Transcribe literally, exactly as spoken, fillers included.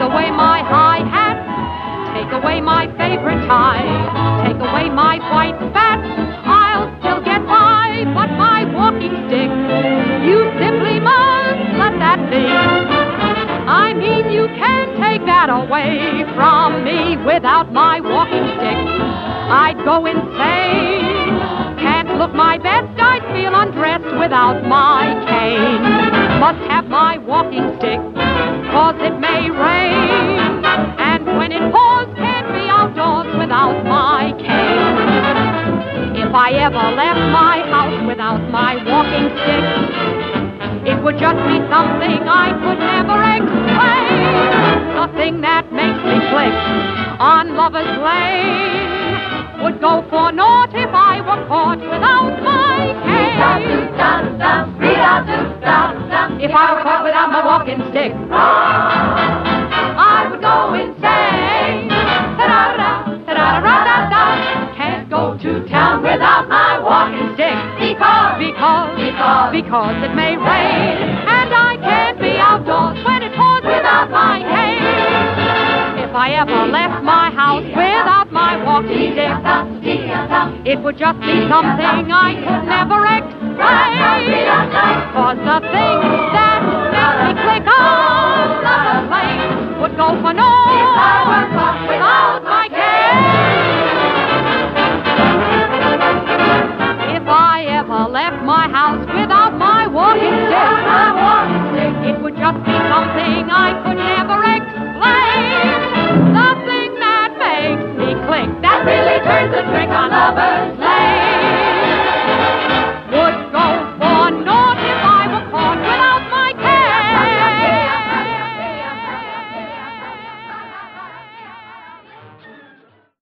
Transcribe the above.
away my high hat, take away my favorite tie, take away my white spats, I'll still get by, but my walking stick, you simply must let that be. I mean, you can't take that away from me. Without my walking stick, I'd go insane. Can't look my best, I'd feel undressed without my cane. Must have my walking stick, cause it may rain, and when it pours, can't be outdoors without my cane. If I ever left my house without my walking stick, it would just be something I could never explain. The thing that makes me click on Lover's Lane would go for naught if I were caught without my cane. If I were caught without my walking stick, I would go insane. Can't go to town without my walking stick, because, because, because, because it may rain, and I can't be outdoors when it pours without my cane. If I ever left my house without my walking stick, it would just be something I could never explain. Cause the thing that makes me click on Lover's Lane would go for naught without my cane. If I ever left my house without my walking stick, it would just be something I could never